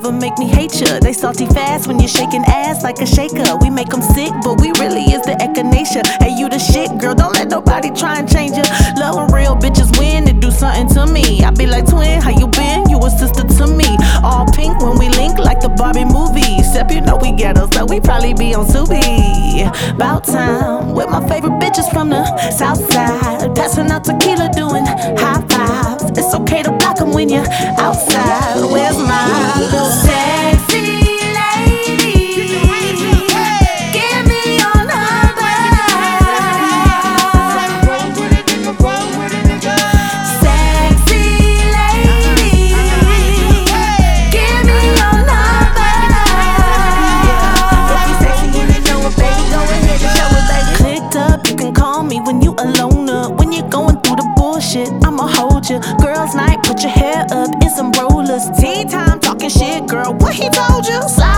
never make me hate ya. They salty fast when you're shaking ass like a shaker. We make them sick, but we really is the echinacea. Hey, you the shit, girl, don't let nobody try and change ya. Love when real bitches win, it do something to me. I be like, twin, how you been? You a sister to me. All pink when we link like the Barbie movie. Except you know we ghetto, so we probably be on Subi. About time, with my favorite bitches from the south side. Passing out tequila, doing high fives. It's okay to block them when you're outside. Where's my little sexy lady? Give me your number. Sexy lady, give me your number. If you sexy and you know it, baby, go ahead and show it, baby. Clicked up, you can call me when you alone up. When you're going through the bullshit, I'ma hold you. Girls night, put your hair up in some rollers. Tea time, talking shit, girl, what he told you? Slide